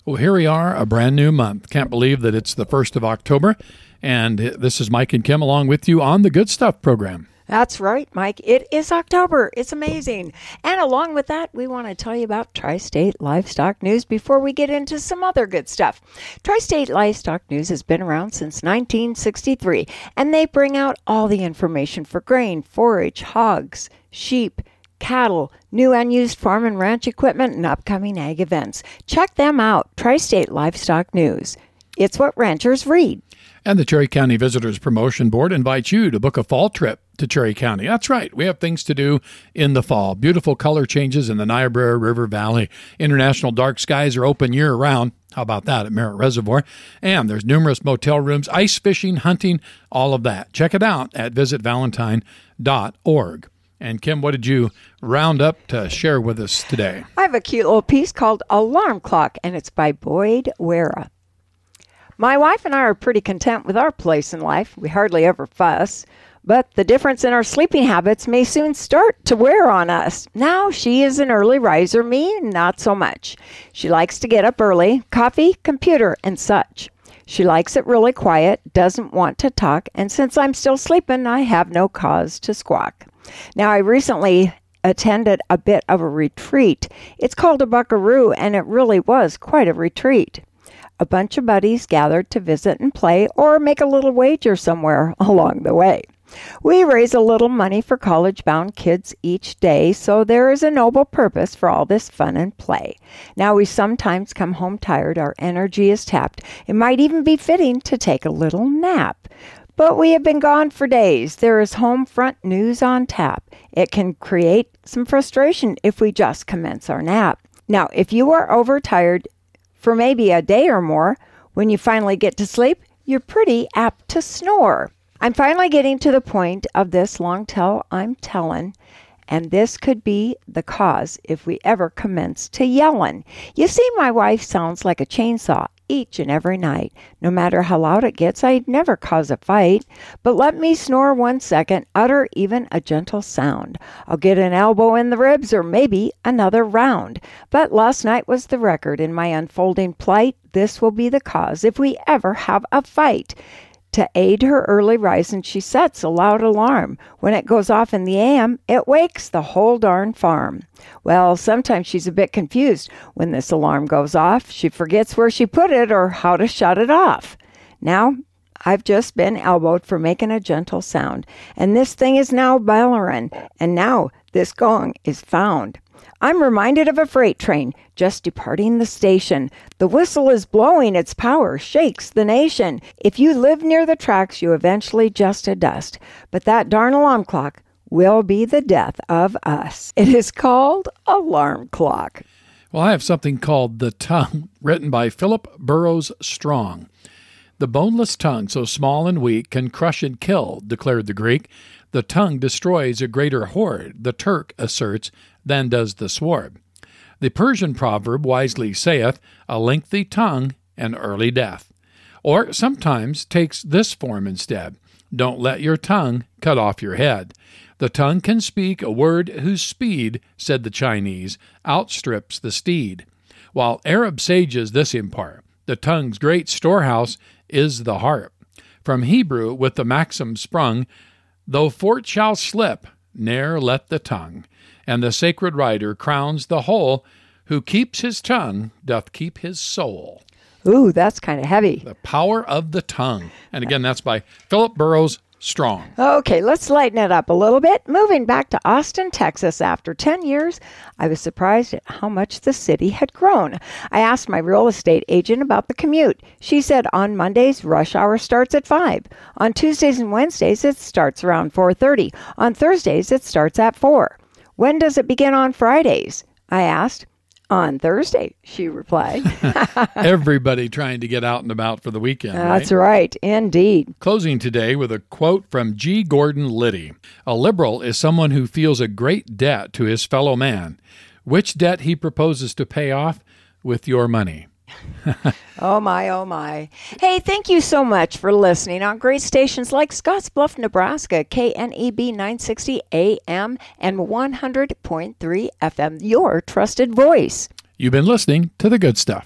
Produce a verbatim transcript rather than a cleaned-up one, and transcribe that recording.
Well, here we are, a brand new month. Can't believe that it's the first of October. And this is Mike and Kim along with you on the Good Stuff program. That's right, Mike. It is October. It's amazing. And along with that, we want to tell you about Tri-State Livestock News before we get into some other good stuff. Tri-State Livestock News has been around since nineteen sixty-three, and they bring out all the information for grain, forage, hogs, sheep, cattle, new and used farm and ranch equipment, and upcoming ag events. Check them out, Tri-State Livestock News. It's what ranchers read. And the Cherry County Visitors Promotion Board invites you to book a fall trip to Cherry County. That's right. We have things to do in the fall. Beautiful color changes in the Niobrara River Valley. International dark skies are open year-round. How about that at Merritt Reservoir? And there's numerous motel rooms, ice fishing, hunting, all of that. Check it out at visit valentine dot org. And Kim, what did you round up to share with us today? I have a cute little piece called Alarm Clock, and it's by Boyd Wera. My wife and I are pretty content with our place in life. We hardly ever fuss, but the difference in our sleeping habits may soon start to wear on us. Now she is an early riser, me not so much. She likes to get up early, coffee, computer, and such. She likes it really quiet, doesn't want to talk, and since I'm still sleeping, I have no cause to squawk. Now, I recently attended a bit of a retreat. It's called a buckaroo, and it really was quite a retreat. A bunch of buddies gathered to visit and play or make a little wager somewhere along the way. We raise a little money for college-bound kids each day, so there is a noble purpose for all this fun and play. Now, we sometimes come home tired, our energy is tapped. It might even be fitting to take a little nap. But we have been gone for days. There is home front news on tap. It can create some frustration if we just commence our nap. Now, if you are overtired for maybe a day or more, when you finally get to sleep, you're pretty apt to snore. I'm finally getting to the point of this long tell I'm telling, and this could be the cause if we ever commence to yelling. You see, my wife sounds like a chainsaw each and every night. No matter how loud it gets, I'd never cause a fight. But let me snore one second, utter even a gentle sound. I'll get an elbow in the ribs or maybe another round. But last night was the record in my unfolding plight. This will be the cause if we ever have a fight. To aid her early rising, she sets a loud alarm. When it goes off in the A M, it wakes the whole darn farm. Well, sometimes she's a bit confused. When this alarm goes off, she forgets where she put it or how to shut it off. Now, I've just been elbowed for making a gentle sound, and this thing is now bellering, and now this gong is found. I'm reminded of a freight train just departing the station. The whistle is blowing, its power shakes the nation. If you live near the tracks, you eventually just adust. But that darn alarm clock will be the death of us. It is called Alarm Clock. Well, I have something called The Tongue, written by Philip Burrows Strong. The boneless tongue, so small and weak, can crush and kill, declared the Greek. The tongue destroys a greater horde, the Turk asserts, than does the sword. The Persian proverb wisely saith, a lengthy tongue, an early death. Or sometimes takes this form instead, don't let your tongue cut off your head. The tongue can speak a word whose speed, said the Chinese, outstrips the steed. While Arab sages this impart, the tongue's great storehouse is the heart. From Hebrew with the maxim sprung, though fort shall slip, ne'er let the tongue. And the sacred writer crowns the whole, who keeps his tongue doth keep his soul. Ooh, that's kind of heavy. The power of the tongue. And again, that's by Philip Burrows Strong. Okay, let's lighten it up a little bit. Moving back to Austin, Texas after ten years, I was surprised at how much the city had grown. I asked my real estate agent about the commute. She said on Mondays, rush hour starts at five. On Tuesdays and Wednesdays, it starts around four thirty. On Thursdays, it starts at four. When does it begin on Fridays? I asked. On Thursday, she replied. Everybody trying to get out and about for the weekend. That's right? right, indeed. Closing today with a quote from G. Gordon Liddy. A liberal is someone who feels a great debt to his fellow man. Which debt he proposes to pay off? With your money. Oh, my, oh, my. Hey, thank you so much for listening on great stations like Scottsbluff, Nebraska, K N E B nine sixty A M and one hundred point three F M, your trusted voice. You've been listening to The Good Stuff.